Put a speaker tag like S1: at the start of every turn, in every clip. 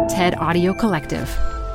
S1: TED Audio Collective.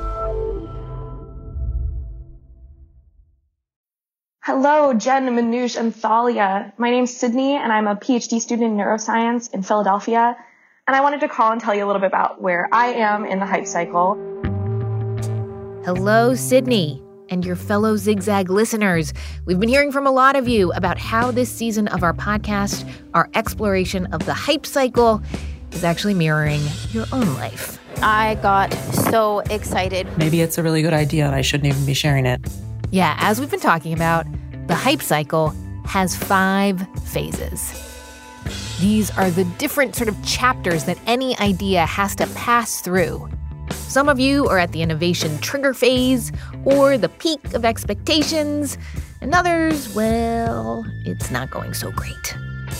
S2: Hello, Jen, Manoush, and Thalia. My name's Sydney, and I'm a PhD student in neuroscience in Philadelphia. And I wanted to call and tell you a little bit about where I am in the hype cycle.
S3: Hello, Sydney, and your fellow Zigzag listeners. We've been hearing from a lot of you about how this season of our podcast, our exploration of the hype cycle, is actually mirroring your own life.
S4: I got so excited.
S5: Maybe it's a really good idea and I shouldn't even be sharing it.
S3: Yeah, as we've been talking about, the hype cycle has 5 phases. These are the different sort of chapters that any idea has to pass through. Some of you are at the innovation trigger phase or the peak of expectations, and others, well, it's not going so great.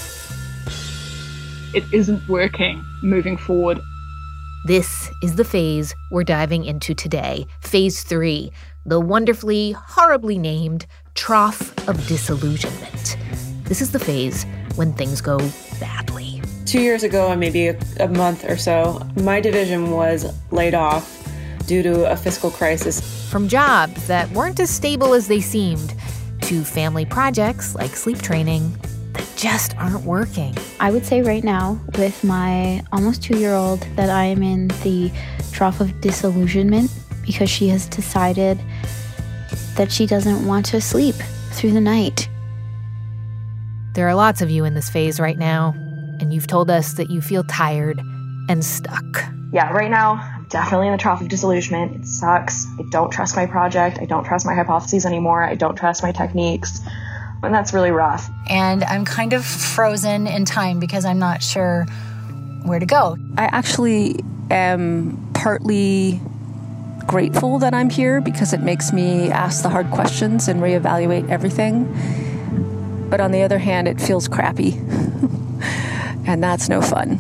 S6: It isn't working moving forward.
S3: This is the phase we're diving into today, phase 3, the wonderfully, horribly named trough of disillusionment. This is the phase when things go badly.
S5: 2 years ago, maybe a month or so, my division was laid off due to a fiscal crisis.
S3: From jobs that weren't as stable as they seemed, to family projects like sleep training that just aren't working.
S4: I would say right now, with my almost 2-year-old, that I am in the trough of disillusionment because she has decided that she doesn't want to sleep through the night.
S3: There are lots of you in this phase right now, and you've told us that you feel tired and stuck.
S2: Yeah, right now, I'm definitely in the trough of disillusionment. It sucks. I don't trust my project. I don't trust my hypotheses anymore. I don't trust my techniques. And that's really rough.
S7: And I'm kind of frozen in time because I'm not sure where to go.
S8: I actually am partly grateful that I'm here because it makes me ask the hard questions and reevaluate everything. But on the other hand, it feels crappy. And that's no fun.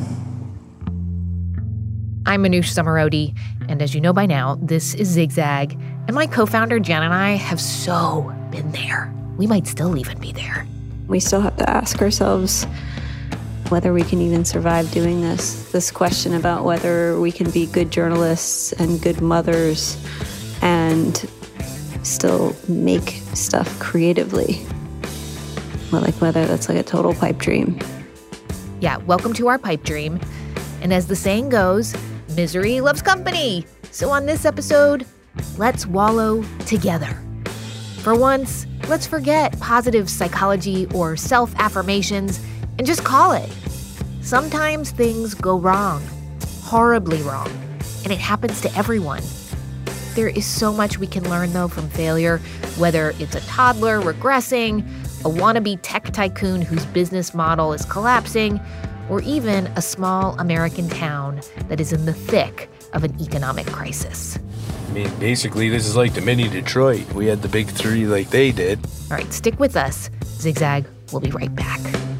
S3: I'm Manoush Zomorodi, and as you know by now, this is Zigzag, and my co-founder Jen and I have so been there. We might still even be there.
S9: We still have to ask ourselves whether we can even survive doing this. This question about whether we can be good journalists and good mothers and still make stuff creatively. Well, like whether that's like a total pipe dream.
S3: Yeah, welcome to our pipe dream. And as the saying goes, misery loves company. So on this episode, let's wallow together. For once, let's forget positive psychology or self-affirmations and just call it. Sometimes things go wrong, horribly wrong, and it happens to everyone. There is so much we can learn, though, from failure, whether it's a toddler regressing, a wannabe tech tycoon whose business model is collapsing, or even a small American town that is in the thick of an economic crisis.
S10: I mean, basically, this is like the mini Detroit. We had the big 3 like they did.
S3: All right, stick with us. Zigzag, we'll be right back.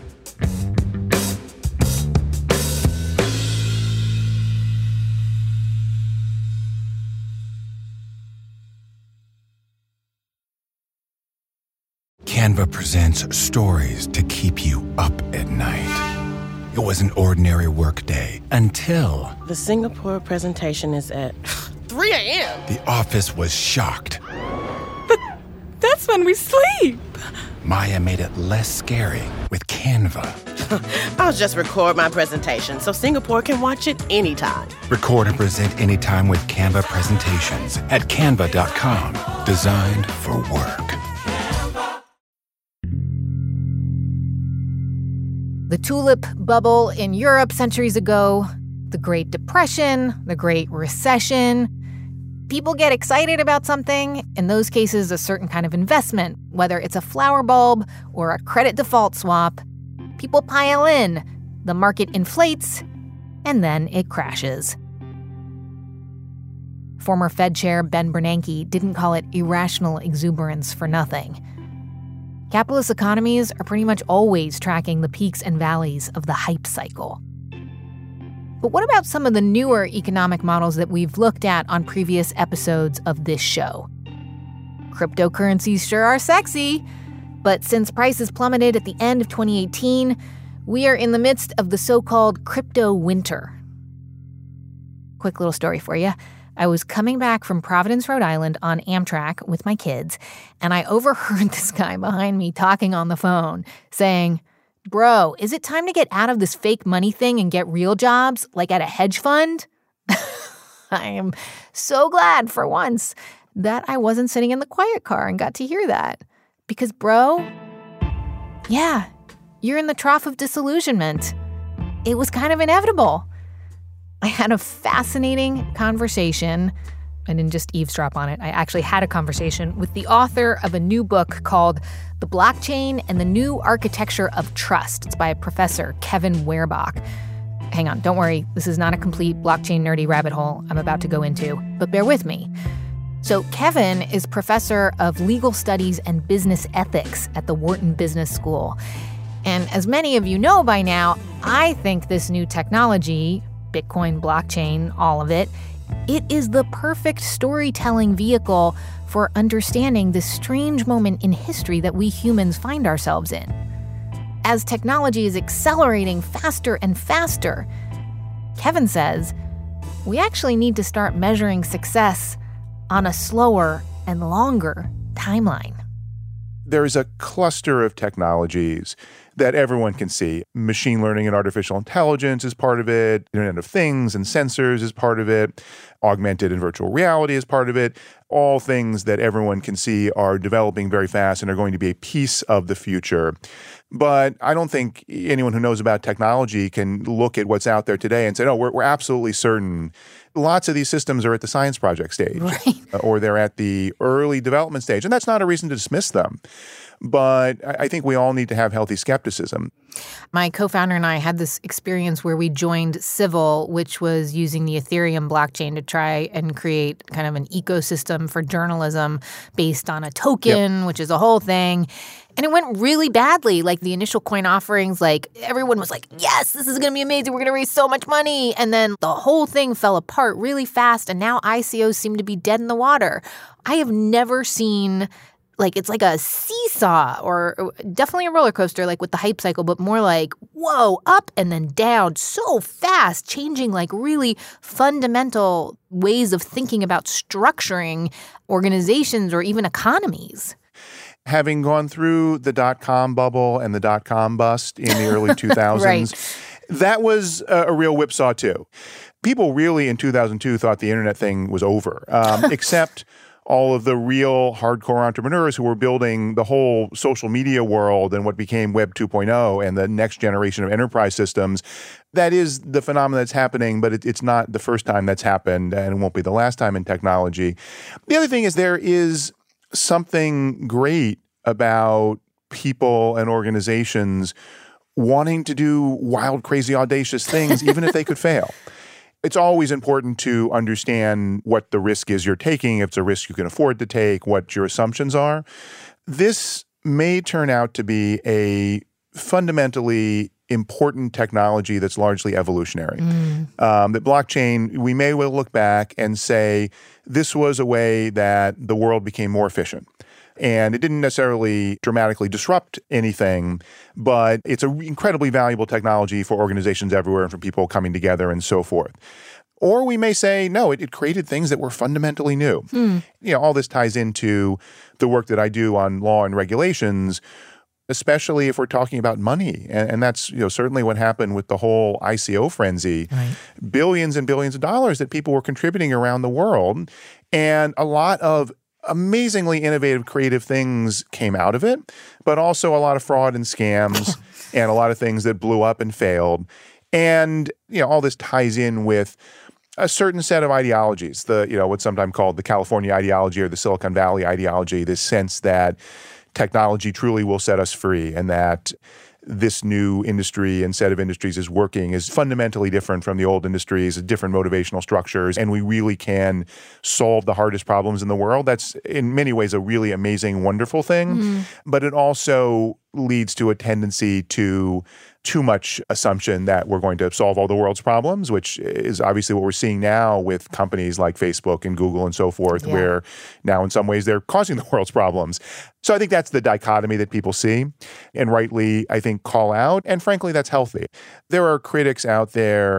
S11: Canva presents stories to keep you up at night. It was an ordinary workday until...
S12: The Singapore presentation is at 3 a.m.
S11: The office was shocked.
S12: But that's when we sleep.
S11: Maya made it less scary with Canva.
S12: I'll just record my presentation so Singapore can watch it anytime.
S11: Record and present anytime with Canva presentations at canva.com. Designed for work.
S3: The tulip bubble in Europe centuries ago, the Great Depression, the Great Recession. People get excited about something, in those cases a certain kind of investment, whether it's a flower bulb or a credit default swap. People pile in, the market inflates, and then it crashes. Former Fed Chair Ben Bernanke didn't call it irrational exuberance for nothing. Capitalist economies are pretty much always tracking the peaks and valleys of the hype cycle. But what about some of the newer economic models that we've looked at on previous episodes of this show? Cryptocurrencies sure are sexy, but since prices plummeted at the end of 2018, we are in the midst of the so-called crypto winter. quick little story for you. I was coming back from Providence, Rhode Island on Amtrak with my kids, and I overheard this guy behind me talking on the phone saying, "Bro, is it time to get out of this fake money thing and get real jobs, like at a hedge fund?" I am so glad for once that I wasn't sitting in the quiet car and got to hear that. Because, bro, yeah, you're in the trough of disillusionment. It was kind of inevitable. I had a fascinating conversation. I didn't just eavesdrop on it. I actually had a conversation with the author of a new book called The Blockchain and the New Architecture of Trust. It's by Professor Kevin Werbach. Hang on, don't worry. This is not a complete blockchain nerdy rabbit hole I'm about to go into, but bear with me. So Kevin is professor of legal studies and business ethics at the Wharton Business School. And as many of you know by now, I think this new technology, Bitcoin, blockchain, all of it, it is the perfect storytelling vehicle for understanding this strange moment in history that we humans find ourselves in. As technology is accelerating faster and faster, Kevin says, we actually need to start measuring success on a slower and longer timeline.
S1: There's a cluster of technologies that everyone can see. Machine learning and artificial intelligence is part of it. Internet of Things and sensors is part of it. Augmented and virtual reality is part of it. All things that everyone can see are developing very fast and are going to be a piece of the future. But I don't think anyone who knows about technology can look at what's out there today and say, no, we're absolutely certain. Lots of these systems are at the science project stage,
S3: right,
S1: or they're at the early development stage. And that's not a reason to dismiss them. But I think we all need to have healthy skepticism.
S3: My co-founder and I had this experience where we joined Civil, which was using the Ethereum blockchain to try and create kind of an ecosystem for journalism based on a token, which is a whole thing. And it went really badly. Like the initial coin offerings, like everyone was like, yes, this is going to be amazing. We're going to raise so much money. And then the whole thing fell apart really fast. And now ICOs seem to be dead in the water. I have never seen, like, it's like a seesaw or definitely a roller coaster, like with the hype cycle, but more like, whoa, up and then down so fast, changing like really fundamental ways of thinking about structuring organizations or even economies.
S1: Having gone through the dot-com bubble and the dot-com bust in the early 2000s,
S3: right,
S1: that was a real whipsaw too. People really in 2002 thought the internet thing was over, except all of the real hardcore entrepreneurs who were building the whole social media world and what became Web 2.0 and the next generation of enterprise systems. That is the phenomenon that's happening, but it's not the first time that's happened, and it won't be the last time in technology. The other thing is there is something great about people and organizations wanting to do wild, crazy, audacious things, even if they could fail. It's always important to understand what the risk is you're taking, if it's a risk you can afford to take, what your assumptions are. This may turn out to be a fundamentally important technology that's largely evolutionary. The blockchain, we may well look back and say, this was a way that the world became more efficient. And it didn't necessarily dramatically disrupt anything, but it's an incredibly valuable technology for organizations everywhere and for people coming together and so forth. Or we may say, no, it created things that were fundamentally new. You know, all this ties into the work that I do on law and regulations, especially if we're talking about money. And that's, you know, certainly what happened with the whole ICO frenzy. Right. Billions and billions of dollars that people were contributing around the world. And a lot of amazingly innovative, creative things came out of it, but also a lot of fraud and scams and a lot of things that blew up and failed. And, you know, all this ties in with a certain set of ideologies, what's sometimes called the California ideology or the Silicon Valley ideology, this sense that technology truly will set us free and that this new industry and set of industries is fundamentally different from the old industries, different motivational structures, and we really can solve the hardest problems in the world. That's in many ways a really amazing, wonderful thing, but it also leads to a tendency to too much assumption that we're going to solve all the world's problems, which is obviously what we're seeing now with companies like Facebook and Google and so forth, where now in some ways they're causing the world's problems. So I think that's the dichotomy that people see and rightly, I think, call out. And frankly, that's healthy. There are critics out there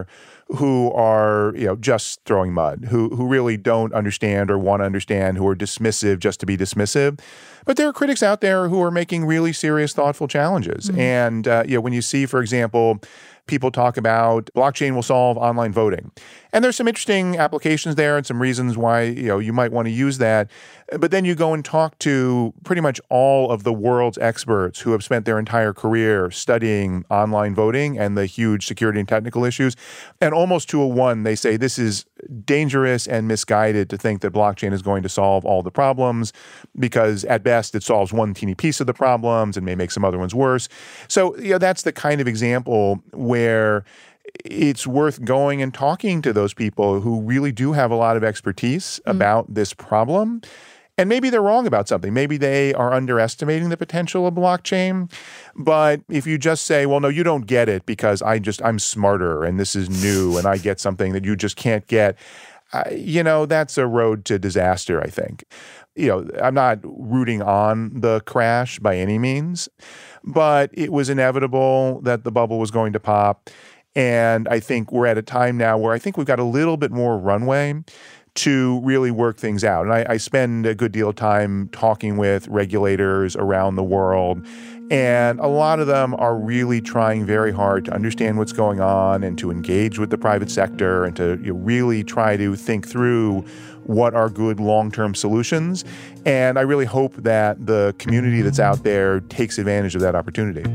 S1: who are, just throwing mud, who really don't understand or want to understand, who are dismissive just to be dismissive. But there are critics out there who are making really serious, thoughtful challenges. And, when you see, for example, people talk about blockchain will solve online voting. And there's some interesting applications there and some reasons why, you might want to use that. But then you go and talk to pretty much all of the world's experts who have spent their entire career studying online voting and the huge security and technical issues. And almost to a one, they say this is dangerous and misguided to think that blockchain is going to solve all the problems, because at best it solves one teeny piece of the problems and may make some other ones worse. So, that's the kind of example where it's worth going and talking to those people who really do have a lot of expertise about this problem. And maybe they're wrong about something. Maybe they are underestimating the potential of blockchain. But if you just say, well, no, you don't get it because I'm smarter and this is new and I get something that you just can't get, that's a road to disaster, I think. I'm not rooting on the crash by any means, but it was inevitable that the bubble was going to pop. And I think we're at a time now where I think we've got a little bit more runway to really work things out. And I spend a good deal of time talking with regulators around the world, and a lot of them are really trying very hard to understand what's going on and to engage with the private sector and to really try to think through what are good long-term solutions. And I really hope that the community that's out there takes advantage of that opportunity.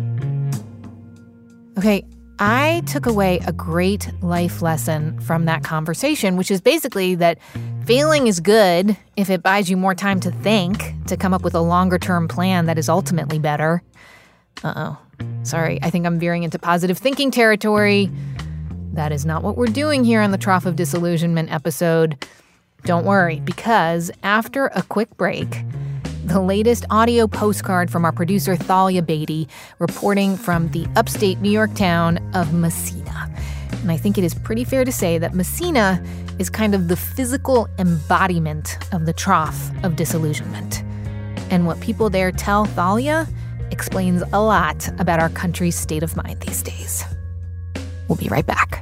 S3: Okay, I took away a great life lesson from that conversation, which is basically that failing is good if it buys you more time to think, to come up with a longer-term plan that is ultimately better. Sorry, I think I'm veering into positive thinking territory. That is not what we're doing here on the Trough of Disillusionment episode. Don't worry, because after a quick break, the latest audio postcard from our producer Thalia Beatty, reporting from the upstate New York town of Massena. And I think it is pretty fair to say that Massena is kind of the physical embodiment of the trough of disillusionment. And what people there tell Thalia explains a lot about our country's state of mind these days. We'll be right back.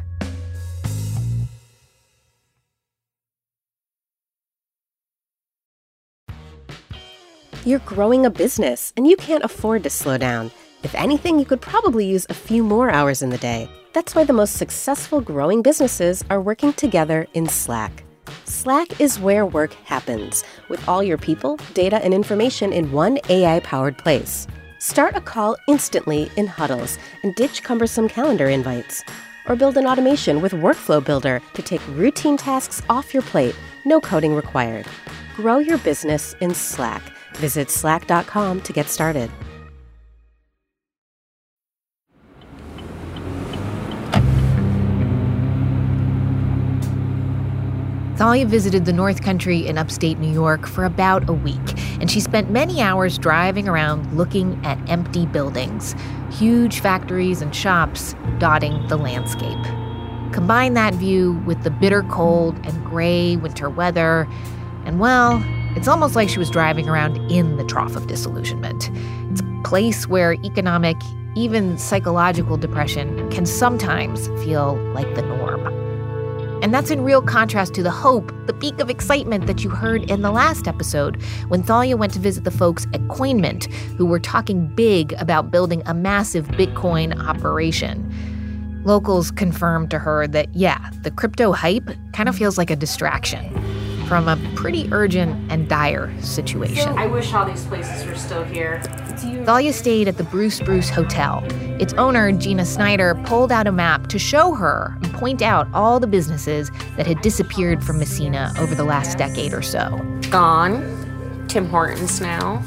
S13: You're growing a business, and you can't afford to slow down. If anything, you could probably use a few more hours in the day. That's why the most successful growing businesses are working together in Slack. Slack is where work happens, with all your people, data, and information in one AI-powered place. Start a call instantly in huddles and ditch cumbersome calendar invites. Or build an automation with Workflow Builder to take routine tasks off your plate, no coding required. Grow your business in Slack. Visit slack.com to get started.
S3: Thalia visited the North Country in upstate New York for about a week, and she spent many hours driving around looking at empty buildings, huge factories and shops dotting the landscape. Combine that view with the bitter cold and gray winter weather, and well, it's almost like she was driving around in the trough of disillusionment. It's a place where economic, even psychological depression can sometimes feel like the norm. And that's in real contrast to the hope, the peak of excitement that you heard in the last episode when Thalia went to visit the folks at Coinmint, who were talking big about building a massive Bitcoin operation. Locals confirmed to her that, yeah, the crypto hype kind of feels like a distraction from a pretty urgent and dire situation.
S14: I wish all these places were still here.
S3: Thalia stayed at the Bruce Hotel. Its owner, Gina Snyder, pulled out a map to show her and point out all the businesses that had disappeared from Massena over the last decade or so.
S14: Gone. Tim Hortons now.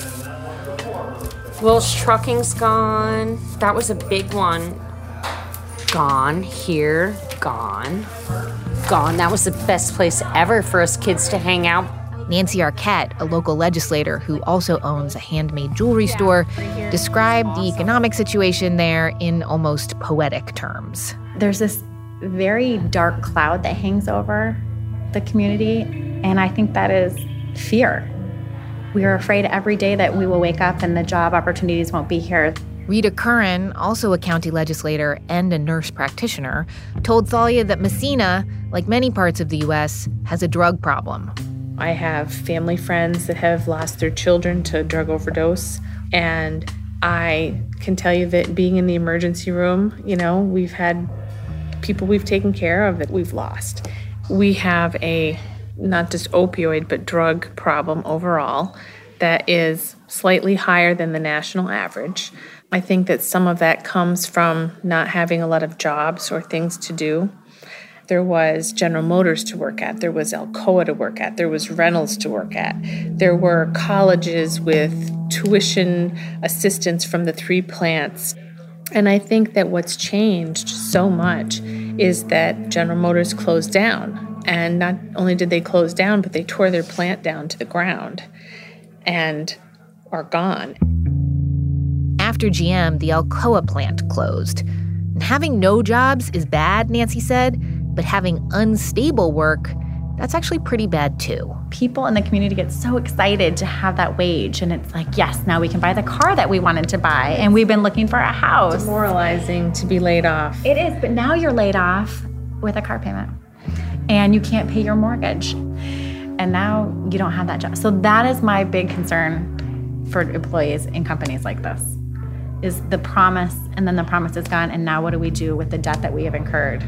S14: Will's Trucking's gone. That was a big one. Gone. Here. Gone. Gone. That was the best place ever for us kids to hang out.
S3: Nancy Arquette, a local legislator who also owns a handmade jewelry store, described the economic situation there in almost poetic terms.
S15: There's this very dark cloud that hangs over the community, and I think that is fear. We are afraid every day that we will wake up and the job opportunities won't be here.
S3: Rita Curran, also a county legislator and a nurse practitioner, told Thalia that Massena, like many parts of the U.S., has a drug problem.
S16: I have family friends that have lost their children to drug overdose, and I can tell you that being in the emergency room, we've had people we've taken care of that we've lost. We have a not just opioid, but drug problem overall that is slightly higher than the national average. I think that some of that comes from not having a lot of jobs or things to do. There was General Motors to work at. There was Alcoa to work at. There was Reynolds to work at. There were colleges with tuition assistance from the 3 plants. And I think that what's changed so much is that General Motors closed down. And not only did they close down, but they tore their plant down to the ground and are gone.
S3: After GM, the Alcoa plant closed. And having no jobs is bad, Nancy said, but having unstable work, that's actually pretty bad too.
S15: People in the community get so excited to have that wage, and it's like, yes, now we can buy the car that we wanted to buy, and we've been looking for a house.
S16: It's demoralizing to be laid off.
S15: It is, but now you're laid off with a car payment, and you can't pay your mortgage, and now you don't have that job. So that is my big concern for employees in companies like this, is the promise, and then the promise is gone, and now what do we do with the debt that we have incurred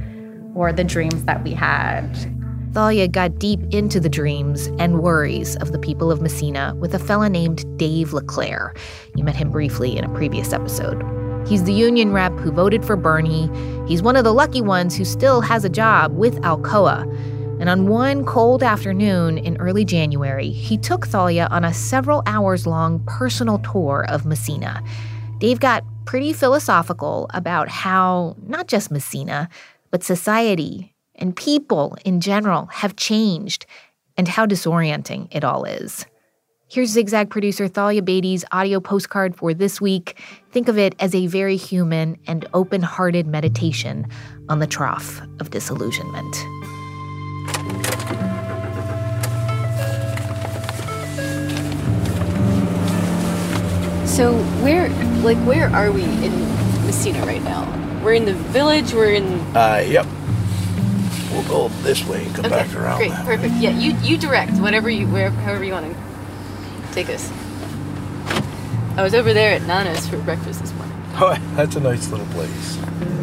S15: or the dreams that we had?
S3: Thalia got deep into the dreams and worries of the people of Massena with a fella named Dave LeClaire. You met him briefly in a previous episode. He's the union rep who voted for Bernie. He's one of the lucky ones who still has a job with Alcoa. And on one cold afternoon in early January, he took Thalia on a several hours-long personal tour of Massena. Dave got pretty philosophical about how not just Massena, but society and people in general have changed and how disorienting it all is. Here's Zigzag producer Thalia Beatty's audio postcard for this week. Think of it as a very human and open-hearted meditation on the trough of disillusionment.
S17: So where are we in Massena right now? We're in the village, we're in...
S10: Yep. We'll go this way and come back around.
S17: Great, perfect. Yeah, you direct, however you want to take us. I was over there at Nana's for breakfast this morning.
S10: Oh, that's a nice little place.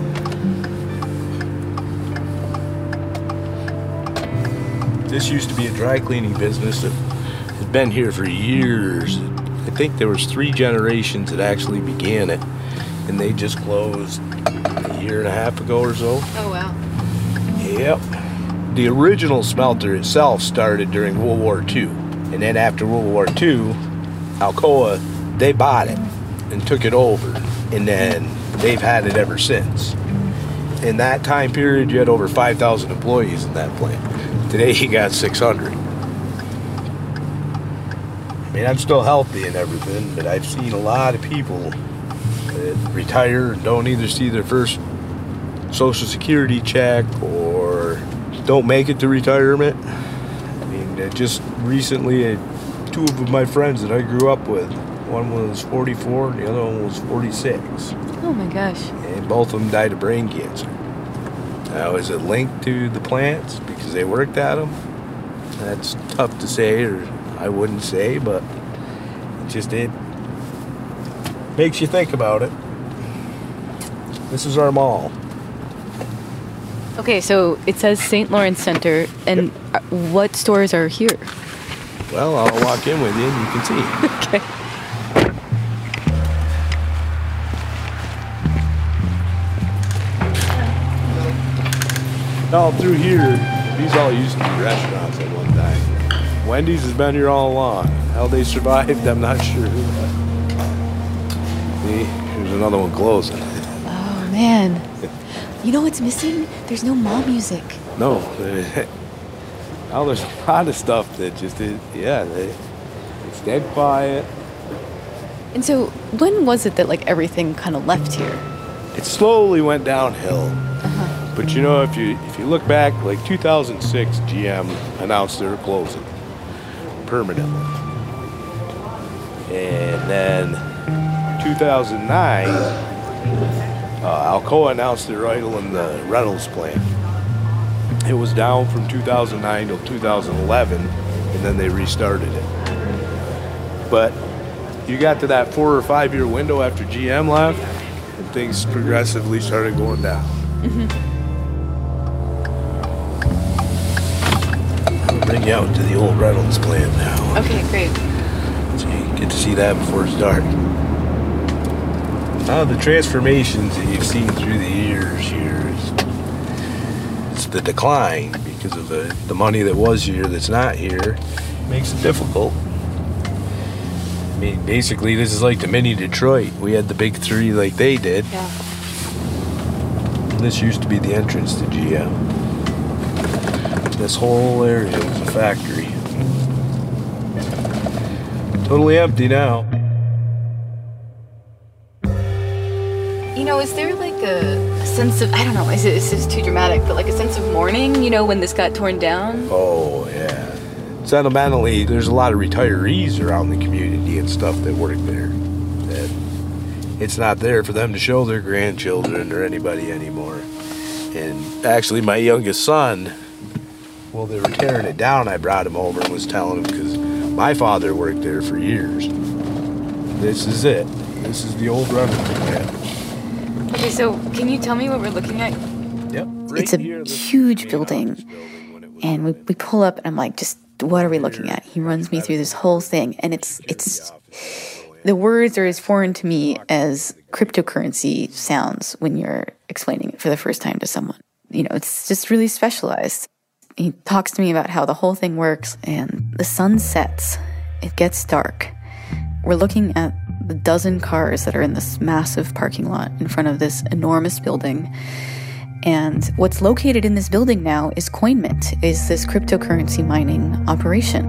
S10: This used to be a dry cleaning business that has been here for years. I think there was 3 generations that actually began it, and they just closed a year and a half ago or so.
S17: Oh, wow.
S10: Yep. The original smelter itself started during World War II. And then after World War II, Alcoa, they bought it and took it over. And then they've had it ever since. In that time period, you had over 5,000 employees in that plant. Today, you got 600. I mean, I'm still healthy and everything, but I've seen a lot of people that retire and don't either see their first Social Security check or don't make it to retirement. I mean, just recently, 2 of my friends that I grew up with, one was 44 and the other one was 46.
S17: Oh my gosh.
S10: And both of them died of brain cancer. Now, is it linked to the plants because they worked at them? That's tough to say, or I wouldn't say, but it makes you think about it. This is our mall.
S17: Okay, so it says St. Lawrence Center, and what stores are here?
S10: Well, I'll walk in with you and you can see.
S17: Okay.
S10: All through here, these all used to be restaurants at one time. Wendy's has been here all along. How they survived, I'm not sure. See, here's another one closing.
S17: Oh, man. You know what's missing? There's no mall music.
S10: No. Now there's a lot of stuff that just is, it's dead quiet.
S17: And so when was it that everything kind of left here?
S10: It slowly went downhill. But you know, if you look back, 2006, GM announced they were closing permanently. And then 2009, Alcoa announced they're idling the Reynolds plant. It was down from 2009 till 2011, and then they restarted it. But you got to that 4 or 5 year window after GM left, and things progressively started going down. I'll bring you out to the old Reynolds plant now.
S17: Okay, great.
S10: So you get to see that before it's dark. The transformations that you've seen through the years here it's the decline because of the money that was here that's not here. Makes it difficult. I mean, basically, this is like the mini Detroit. We had the big three like they did.
S17: Yeah.
S10: And this used to be the entrance to GM. This whole area was a factory. Totally empty now.
S17: You know, is there like a sense of, I don't know, this is too dramatic, but like a sense of mourning, you know, when this got torn down?
S10: Oh, yeah. Sentimentally, there's a lot of retirees around the community and stuff that work there. That it's not there for them to show their grandchildren or anybody anymore. And actually, my youngest son, well, they were tearing it down. I brought him over and was telling him because my father worked there for years. This is it. This is the old Reynolds plant.
S17: Okay, so can you tell me what we're looking at?
S10: Yep.
S4: It's a huge building. And we pull up and I'm like, just what are we looking at? He runs me through this whole thing. And it's the words are as foreign to me as cryptocurrency sounds when you're explaining it for the first time to someone. You know, it's just really specialized. He talks to me about how the whole thing works, and the sun sets. It gets dark. We're looking at the dozen cars that are in this massive parking lot in front of this enormous building. And what's located in this building now is CoinMint, is this cryptocurrency mining operation.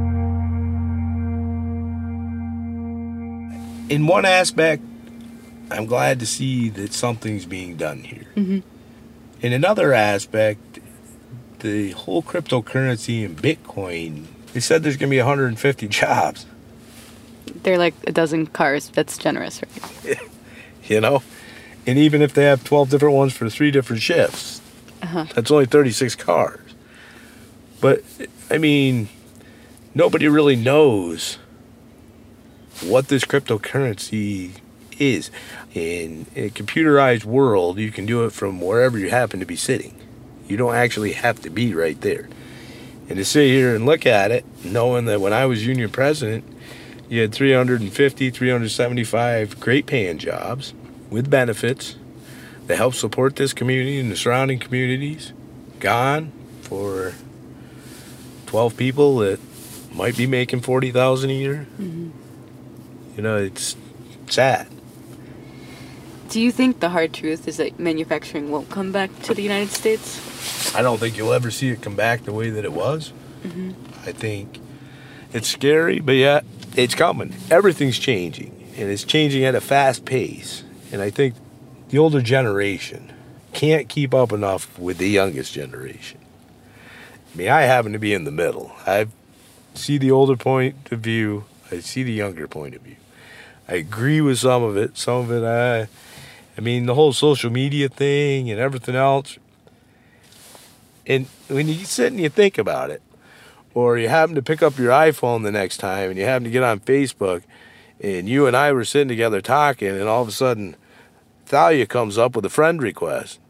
S10: In one aspect, I'm glad to see that something's being done here.
S17: Mm-hmm.
S10: In another aspect, the whole cryptocurrency and Bitcoin, they said there's going to be 150 jobs.
S17: They're like a dozen cars. That's generous, right?
S10: You know? And even if they have 12 different ones for 3 different shifts, that's only 36 cars. But, I mean, nobody really knows what this cryptocurrency is. In a computerized world, you can do it from wherever you happen to be sitting. You don't actually have to be right there. And to sit here and look at it, knowing that when I was union president, you had 350, 375 great paying jobs with benefits that help support this community and the surrounding communities, gone for 12 people that might be making $40,000 a year.
S17: Mm-hmm.
S10: You know, it's sad.
S17: Do you think the hard truth is that manufacturing won't come back to the United States?
S10: I don't think you'll ever see it come back the way that it was.
S17: Mm-hmm.
S10: I think it's scary, but yeah, it's coming. Everything's changing, and it's changing at a fast pace. And I think the older generation can't keep up enough with the youngest generation. I mean, I happen to be in the middle. I see the older point of view. I see the younger point of view. I agree with some of it. Some of it, I mean, the whole social media thing and everything else. And when you sit and you think about it, or you happen to pick up your iPhone the next time and you happen to get on Facebook, and you and I were sitting together talking, and all of a sudden, Thalia comes up with a friend request.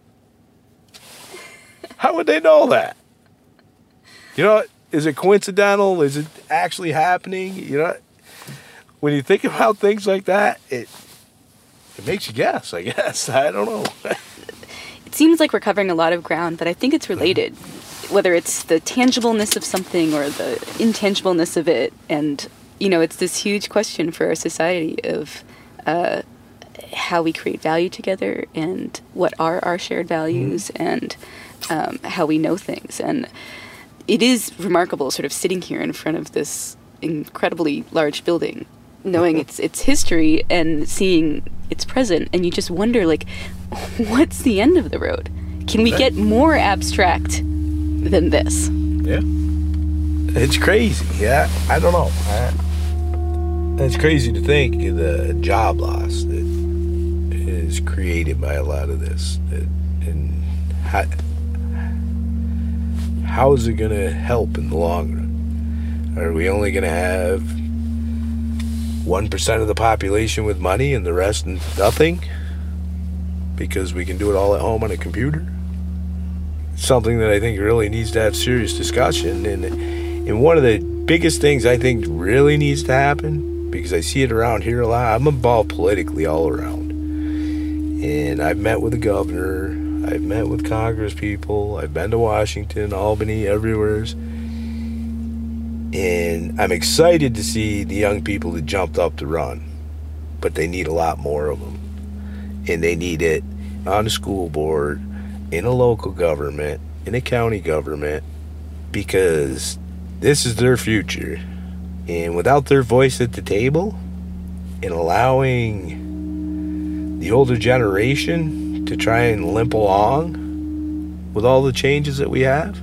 S10: How would they know that? You know, is it coincidental? Is it actually happening? You know, when you think about things like that, it makes you guess, I guess. I don't know.
S17: It seems like we're covering a lot of ground, but I think it's related. Whether it's the tangibleness of something or the intangibleness of it. And, you know, it's this huge question for our society of how we create value together and what are our shared values and how we know things. And it is remarkable sort of sitting here in front of this incredibly large building, knowing its history and seeing its present. And you just wonder, like, what's the end of the road? Can we get more abstract than this?
S10: Yeah. It's crazy. Yeah, I don't know. It's crazy to think of the job loss that is created by a lot of this. And how is it going to help in the long run? Are we only going to have 1% of the population with money and the rest nothing? Because we can do it all at home on a computer? Something that I think really needs to have serious discussion. And one of the biggest things I think really needs to happen, because I see it around here a lot, I'm involved politically all around. And I've met with the governor, I've met with Congress people, I've been to Washington, Albany, everywhere. And I'm excited to see the young people that jumped up to run. But they need a lot more of them. And they need it on a school board, in a local government, in a county government, because this is their future. And without their voice at the table and allowing the older generation to try and limp along with all the changes that we have,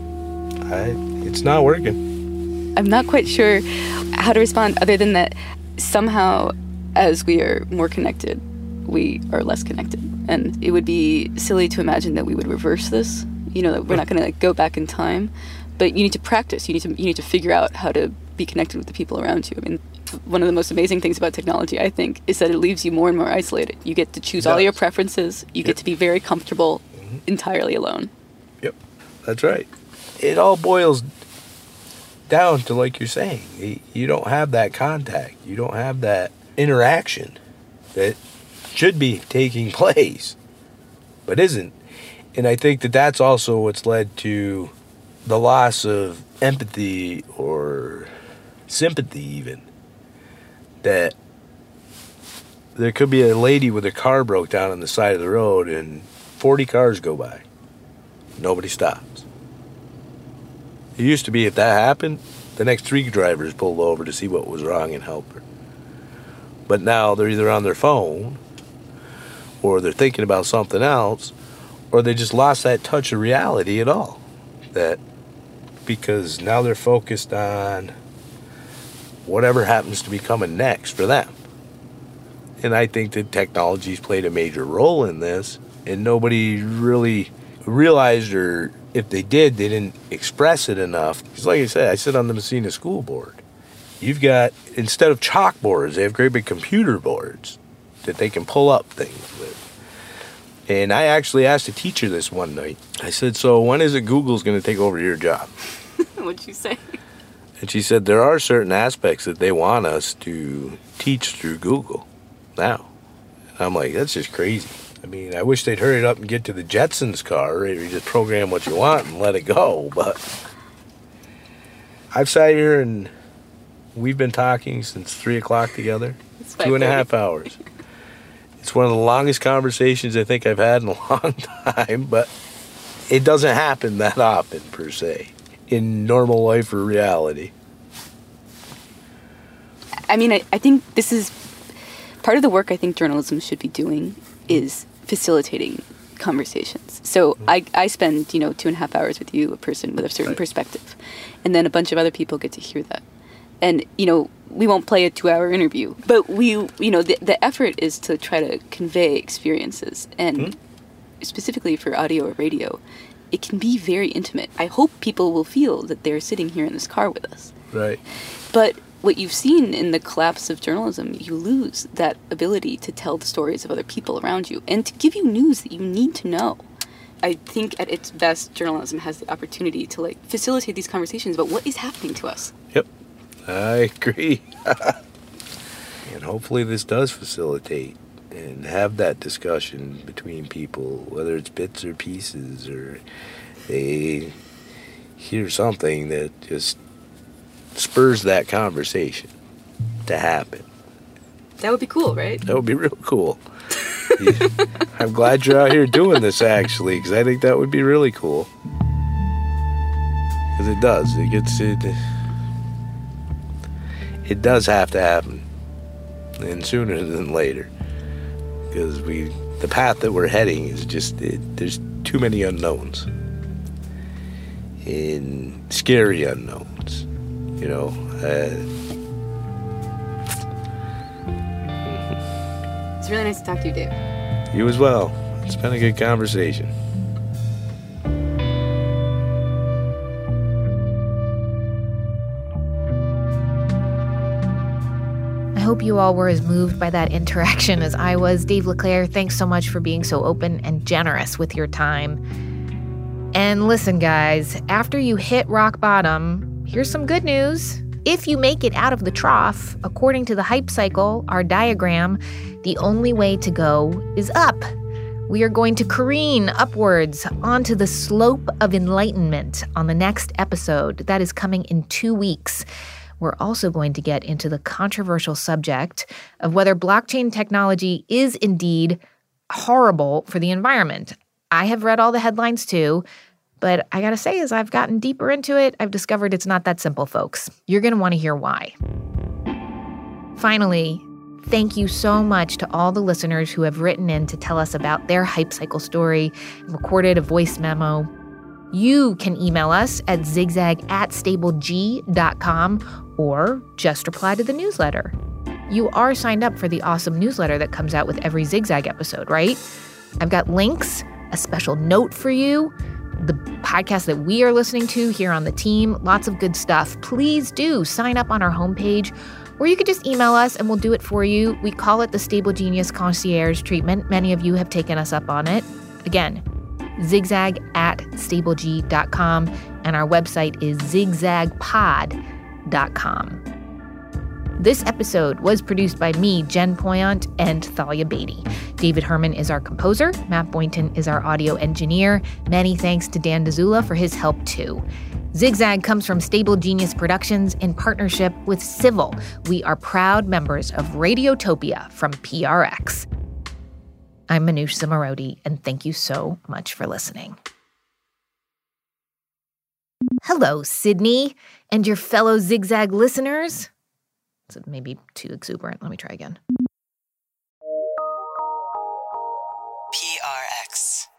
S10: it's not working.
S8: I'm not quite sure how to respond other than that somehow as we are more connected, we are less connected. And it would be silly to imagine that we would reverse this. That we're not going to go back in time. But you need to practice. You need to figure out how to be connected with the people around you. I mean, one of the most amazing things about technology, I think, is that it leaves you more and more isolated. You get to choose all your preferences. You get to be very comfortable entirely alone.
S10: Yep, that's right. It all boils down to, like you're saying, you don't have that contact. You don't have that interaction that should be taking place, but isn't. And I think that that's also what's led to the loss of empathy or sympathy even. That there could be a lady with her car broke down on the side of the road and 40 cars go by. Nobody stops. It used to be if that happened, the next 3 drivers pulled over to see what was wrong and help her. But now they're either on their phone or they're thinking about something else, or they just lost that touch of reality at all. That because now they're focused on whatever happens to be coming next for them. And I think that technology's played a major role in this, and nobody really realized, or if they did, they didn't express it enough. Because like I said, I sit on the Massena School Board. You've got, instead of chalkboards, they have great big computer boards that they can pull up things with. And I actually asked a teacher this one night. I said, so when is it Google's going to take over your job?
S8: What'd you say?
S10: And she said, there are certain aspects that they want us to teach through Google now. And I'm like, that's just crazy. I mean, I wish they'd hurry it up and get to the Jetsons car, or you just program what you want and let it go. But I've sat here and we've been talking since 3 o'clock together. It's 2.5 hours. It's one of the longest conversations I think I've had in a long time, but it doesn't happen that often, per se, in normal life or reality.
S8: I mean, I think this is part of the work I think journalism should be doing is facilitating conversations. So I spend, 2.5 hours with you, a person with a certain perspective, and then a bunch of other people get to hear that. And, we won't play a 2-hour interview, but the effort is to try to convey experiences. And specifically for audio or radio, it can be very intimate. I hope people will feel that they're sitting here in this car with us.
S10: Right.
S8: But what you've seen in the collapse of journalism, you lose that ability to tell the stories of other people around you and to give you news that you need to know. I think at its best, journalism has the opportunity to facilitate these conversations about what is happening to us.
S10: Yep. I agree. And hopefully this does facilitate and have that discussion between people, whether it's bits or pieces, or they hear something that just spurs that conversation to happen.
S8: That would be cool, right?
S10: That would be real cool. I'm glad you're out here doing this, actually, because I think that would be really cool. Because it does. It does have to happen, and sooner than later, because the path that we're heading is just there's too many unknowns, and scary unknowns,
S8: It's really nice to talk to you, Dave.
S10: You as well. It's been a good conversation.
S3: I hope you all were as moved by that interaction as I was. Dave LeClaire, thanks so much for being so open and generous with your time. And listen, guys, after you hit rock bottom, here's some good news. If you make it out of the trough, according to the hype cycle, our diagram, the only way to go is up. We are going to careen upwards onto the slope of enlightenment on the next episode. That is coming in 2 weeks. We're also going to get into the controversial subject of whether blockchain technology is indeed horrible for the environment. I have read all the headlines too, but I gotta say, as I've gotten deeper into it, I've discovered it's not that simple, folks. You're gonna wanna hear why. Finally, thank you so much to all the listeners who have written in to tell us about their hype cycle story and recorded a voice memo. You can email us at zigzag@stableg.com or just reply to the newsletter. You are signed up for the awesome newsletter that comes out with every Zigzag episode, right? I've got links, a special note for you, the podcast that we are listening to here on the team, lots of good stuff. Please do sign up on our homepage, or you could just email us and we'll do it for you. We call it the Stable Genius Concierge treatment. Many of you have taken us up on it. Again, zigzag@stableg.com, and our website is zigzagpod.com. This episode was produced by me, Jen Poyant, and Thalia Beatty. David Herman is our composer. Matt Boynton is our audio engineer. Many thanks to Dan DeZula for his help, too. Zigzag comes from Stable Genius Productions in partnership with Civil. We are proud members of Radiotopia from PRX. I'm Manoush Zomorodi, and thank you so much for listening. Hello, Sydney, and your fellow Zigzag listeners. It's maybe too exuberant. Let me try again.
S18: PRX.